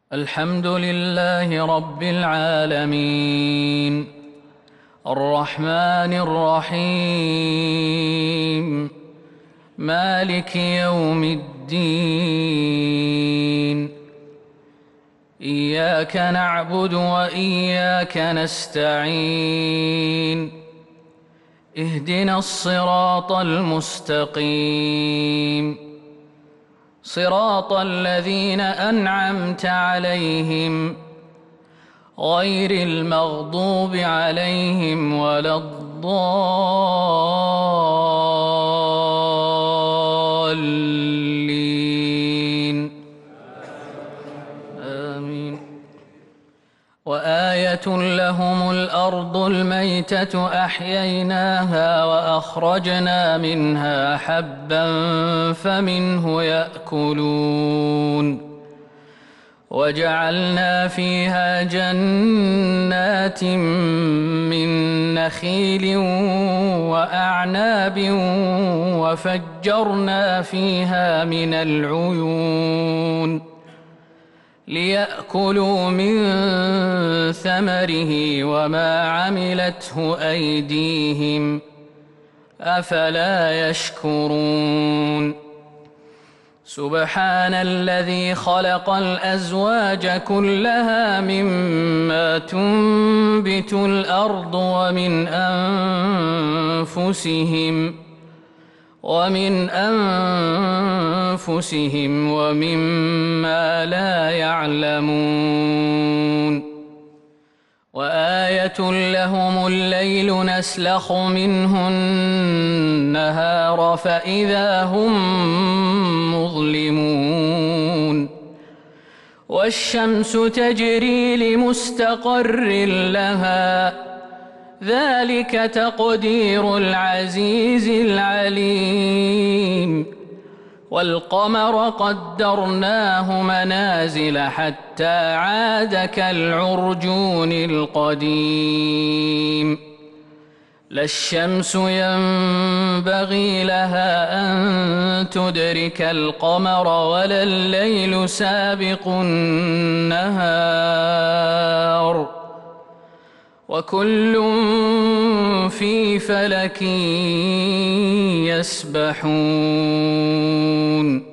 الحمد لله رب العالمين الرحمن الرحيم مالك يوم الدين إياك نعبد وإياك نستعين اهدنا الصراط المستقيم صراط الذين أنعمت عليهم غير المغضوب عليهم ولا الضالين آمين. وآية لهم الأرض الميتة أحييناها وأخرجنا منها حبا فمنه يأكلون وجعلنا فيها جنات من نخيل وأعناب وفجرنا فيها من العيون ليأكلوا من ثمره وما عملته أيديهم أفلا يشكرون سبحان الذي خلق الأزواج كلها مما تنبت الأرض ومن أنفسهم ومما لا يعلمون وآية لهم الليل نسلخ منه النهار فإذا هم مظلمون والشمس تجري لمستقر لها ذلك تقدير العزيز العليم والقمر قدرناه منازل حتى عاد كالعرجون القديم لا الشمس ينبغي لها أن تدرك القمر ولا الليل سابق النهار وكل في فلك يسبحون